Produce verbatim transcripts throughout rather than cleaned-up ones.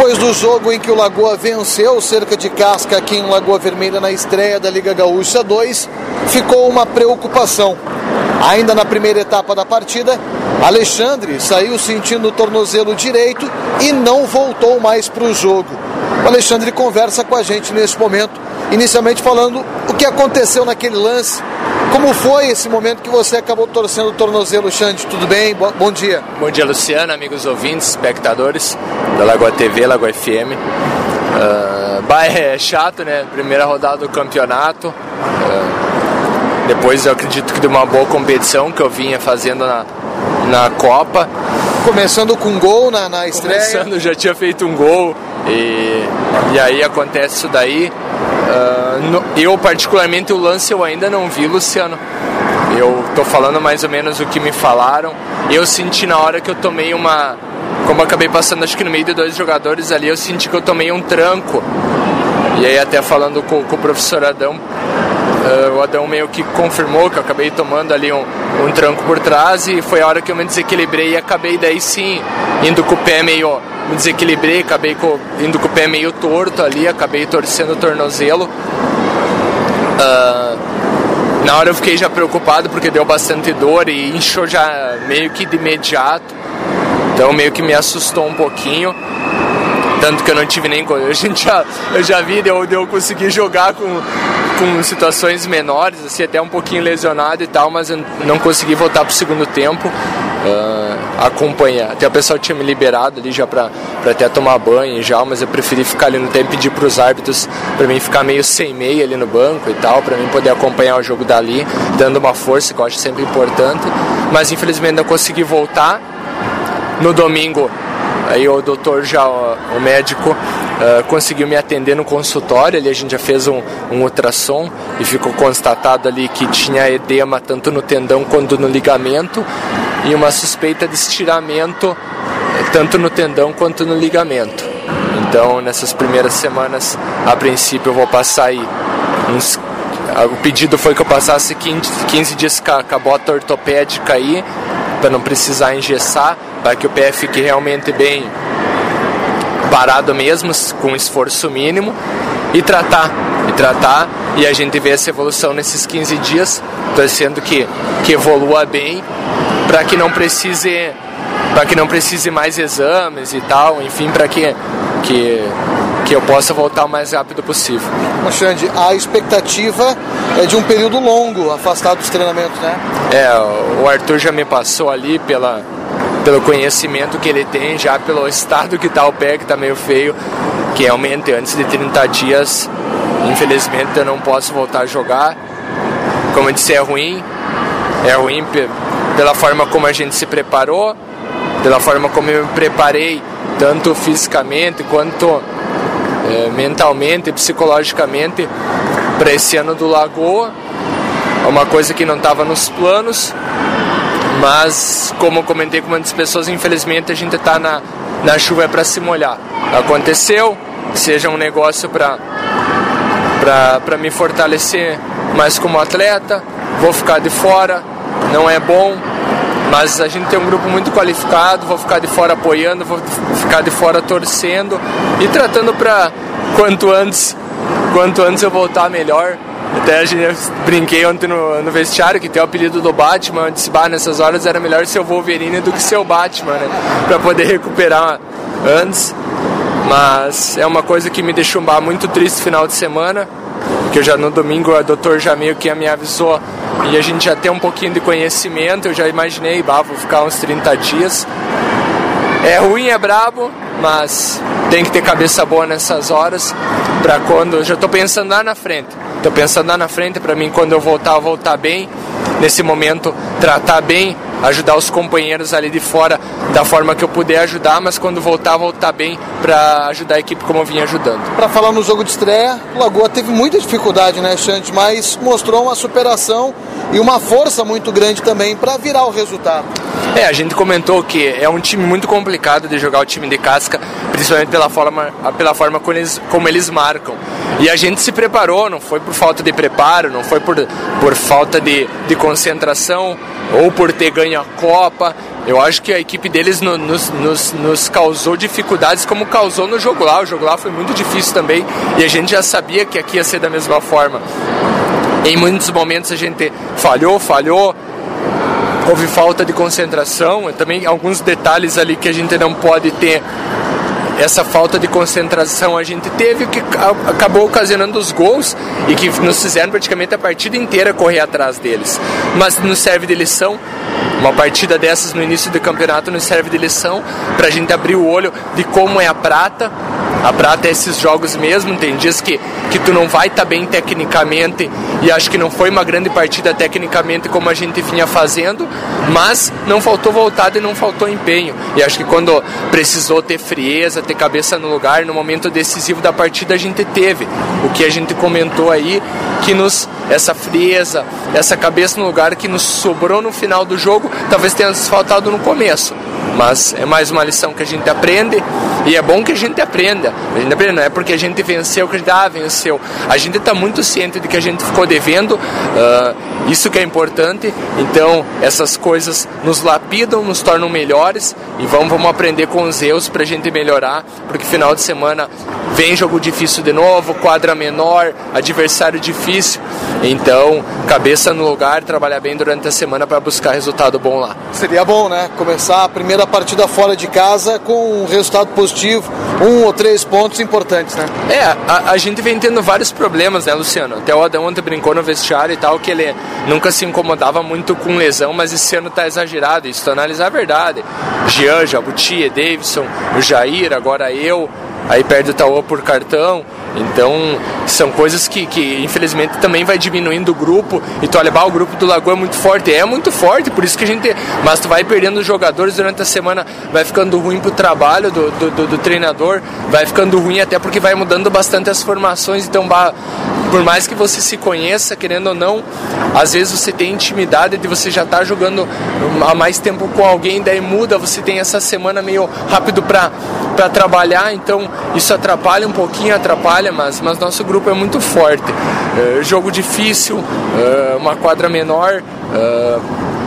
Depois do jogo em que o Lagoa venceu cerca de casca aqui em Lagoa Vermelha na estreia da Liga Gaúcha dois, ficou uma preocupação. Ainda na primeira etapa da partida, Alexandre saiu sentindo o tornozelo direito e não voltou mais para o jogo. O Alexandre conversa com a gente nesse momento, inicialmente falando o que aconteceu naquele lance. Como foi esse momento que você acabou torcendo o tornozelo, Xande? Tudo bem? Bom dia. Bom dia, Luciano, amigos ouvintes, espectadores da Lagoa T V, Lagoa F M. Uh, bah, é chato, né? Primeira rodada do campeonato. Uh, depois eu acredito que de uma boa competição que eu vinha fazendo na, na Copa. Começando com um gol na, na estreia. Começando, já tinha feito um gol. E, e aí acontece isso daí. Uh, no, eu particularmente o lance eu ainda não vi, Luciano. Eu tô falando mais ou menos o que me falaram. Eu senti na hora que eu tomei uma... Como eu acabei passando acho que no meio de dois jogadores ali, eu senti que eu tomei um tranco. E aí até falando com, com o professor Adão, uh, o Adão meio que confirmou que eu acabei tomando ali um, um tranco por trás. E foi a hora que eu me desequilibrei e acabei daí sim indo com o pé meio... Me desequilibrei, acabei com, indo com o pé meio torto ali, acabei torcendo o tornozelo. Uh, na hora eu fiquei já preocupado porque deu bastante dor e inchou já meio que de imediato. Então meio que me assustou um pouquinho. Tanto que eu não tive nem... A gente já, eu já vi, eu, eu consegui jogar com, com situações menores, assim, até um pouquinho lesionado e tal, mas eu não consegui voltar pro segundo tempo. Uh, acompanhar, até o pessoal tinha me liberado ali já pra, pra até tomar banho já, mas eu preferi ficar ali no tempo e pedir pros árbitros pra mim ficar meio sem meia ali no banco e tal, pra mim poder acompanhar o jogo dali, dando uma força que eu acho sempre importante, mas infelizmente não consegui voltar. No domingo aí o doutor já, o médico uh, conseguiu me atender no consultório, ali a gente já fez um, um ultrassom e ficou constatado ali que tinha edema tanto no tendão quanto no ligamento e uma suspeita de estiramento tanto no tendão quanto no ligamento. Então nessas primeiras semanas, a princípio eu vou passar aí uns... O pedido foi que eu passasse quinze dias com a bota ortopédica aí, para não precisar engessar, para que o pé fique realmente bem parado mesmo, com esforço mínimo, e tratar, e tratar, e a gente vê essa evolução nesses quinze dias, torcendo que, que evolua bem, para que não precise, para que não precise mais exames e tal, enfim, para que, que, que eu possa voltar o mais rápido possível. Xande, a expectativa é de um período longo afastado dos treinamentos, né? É, o Arthur já me passou ali pela, pelo conhecimento que ele tem, já pelo estado que tá o pé, que tá meio feio, que realmente antes de trinta dias, infelizmente eu não posso voltar a jogar. Como eu disse, é ruim, é ruim pela forma como a gente se preparou, pela forma como eu me preparei, tanto fisicamente quanto é, mentalmente e psicologicamente, para esse ano do Lagoa. É uma coisa que não estava nos planos, mas como eu comentei com muitas pessoas, infelizmente a gente está na, na chuva para se molhar. Aconteceu, seja um negócio para para me fortalecer mais como atleta, vou ficar de fora, não é bom, mas a gente tem um grupo muito qualificado, vou ficar de fora apoiando, vou ficar de fora torcendo e tratando para quanto antes, quanto antes eu voltar melhor. Até a gente brinquei ontem no, no vestiário que tem o apelido do Batman, eu disse, bah, nessas horas era melhor ser o Wolverine do que ser o Batman, né, para poder recuperar antes. Mas é uma coisa que me deixou muito triste no final de semana, porque eu já no domingo o doutor já meio que me avisou e a gente já tem um pouquinho de conhecimento, eu já imaginei, bah, vou ficar uns trinta dias. É ruim, é brabo, mas tem que ter cabeça boa nessas horas, para quando... Eu já estou pensando lá na frente, estou pensando lá na frente para mim, quando eu voltar, eu voltar bem, nesse momento, tratar bem, ajudar os companheiros ali de fora da forma que eu puder ajudar, mas quando voltar, voltar bem para ajudar a equipe como eu vim ajudando. Para falar no jogo de estreia, o Lagoa teve muita dificuldade, né, Xande? Mas mostrou uma superação e uma força muito grande também para virar o resultado. É, a gente comentou que é um time muito complicado de jogar, o time de Casca, principalmente pela forma, pela forma como eles, como eles marcam. E a gente se preparou, não foi por falta de preparo, não foi por, por falta de, de concentração ou por ter ganho a Copa. Eu acho que a equipe deles no, nos, nos, nos causou dificuldades como causou no jogo lá. O jogo lá foi muito difícil também e a gente já sabia que aqui ia ser da mesma forma. Em muitos momentos a gente falhou, falhou, houve falta de concentração, também alguns detalhes ali que a gente não pode ter. Essa falta de concentração a gente teve, que acabou ocasionando os gols e que nos fizeram praticamente a partida inteira correr atrás deles. Mas nos serve de lição, uma partida dessas no início do campeonato nos serve de lição para a gente abrir o olho de como é a prata. A prata é esses jogos mesmo, tem dias que, que tu não vai estar tá bem tecnicamente e acho que não foi uma grande partida tecnicamente como a gente vinha fazendo, mas não faltou vontade e não faltou empenho. E acho que quando precisou ter frieza, ter cabeça no lugar, no momento decisivo da partida a gente teve. O que a gente comentou aí, que nos, essa frieza, essa cabeça no lugar que nos sobrou no final do jogo, talvez tenha faltado no começo. Mas é mais uma lição que a gente aprende e é bom que a gente aprenda. A gente aprende, não é porque a gente venceu que a gente ah, venceu. A gente está muito ciente de que a gente ficou devendo, uh, isso que é importante. Então essas coisas nos lapidam, nos tornam melhores e vamos, vamos aprender com os erros para a gente melhorar, porque final de semana vem jogo difícil de novo, quadra menor, adversário difícil. Então, cabeça no lugar, trabalhar bem durante a semana para buscar resultado bom lá. Seria bom, né? Começar a primeira partida fora de casa com um resultado positivo, um ou três pontos importantes, né? É, a, a gente vem tendo vários problemas, né, Luciano? Até o Adão ontem brincou no vestiário e tal, que ele nunca se incomodava muito com lesão, mas esse ano tá exagerado, isso, analisar a verdade. Jean, Jabuti, Davidson, o Jair, agora eu, aí perde o Tauã por cartão. Então, são coisas que, que infelizmente também vai diminuindo o grupo. E tu olha, bah, o grupo do Lagoa é muito forte. É muito forte, por isso que a gente... Mas tu vai perdendo os jogadores durante a semana, vai ficando ruim pro trabalho do, do, do, do treinador, vai ficando ruim até porque vai mudando bastante as formações. Então, bah, por mais que você se conheça, querendo ou não, às vezes você tem intimidade de você já estar tá jogando há mais tempo com alguém, daí muda, você tem essa semana meio rápido para para trabalhar, então isso atrapalha um pouquinho, atrapalha, mas, mas nosso grupo é muito forte. Uh, jogo difícil, uh, uma quadra menor, uh,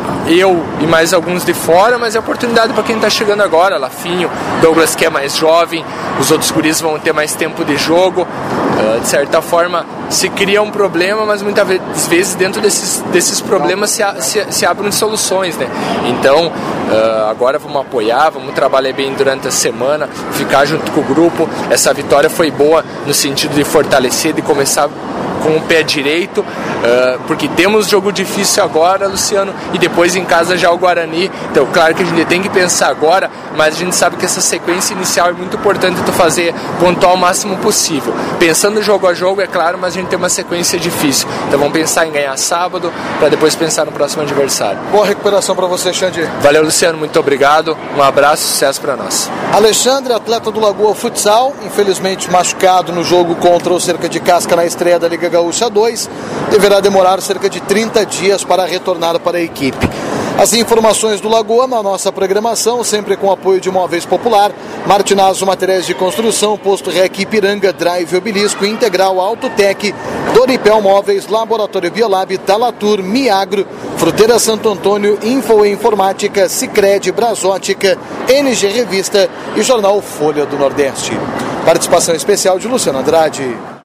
eu e mais alguns de fora, mas é oportunidade para quem está chegando agora, Lafinho, Douglas que é mais jovem, os outros guris vão ter mais tempo de jogo. Uh, de certa forma se cria um problema, mas muitas vezes dentro desses, desses problemas se, se, se abrem soluções, né? Então uh, agora vamos apoiar, vamos trabalhar bem durante a semana, ficar junto com o grupo. Essa vitória foi boa no sentido de fortalecer, de começar com o pé direito, uh, porque temos jogo difícil agora, Luciano, e depois em casa já o Guarani. Então claro que a gente tem que pensar agora, mas a gente sabe que essa sequência inicial é muito importante tu fazer, pontuar o máximo possível, pensando jogo a jogo, é claro, mas a gente tem uma sequência difícil, então vamos pensar em ganhar sábado para depois pensar no próximo adversário. Boa recuperação para você, Xande. Valeu, Luciano, muito obrigado, um abraço, sucesso para nós. Alexandre, atleta do Lagoa Futsal, infelizmente machucado no jogo contra o Cerca de Casca na estreia da Liga Gaúcha dois, deverá demorar cerca de trinta dias para retornar para a equipe. As informações do Lagoa na nossa programação, sempre com apoio de Móveis Popular, Martinazo Materiais de Construção, Posto Rec Ipiranga, Drive Obelisco, Integral Autotec, Doripel Móveis, Laboratório Biolab, Talatur, Miagro, Fruteira Santo Antônio, Info e Informática, Sicredi, Brasótica, N G Revista e Jornal Folha do Nordeste. Participação especial de Luciano Andrade.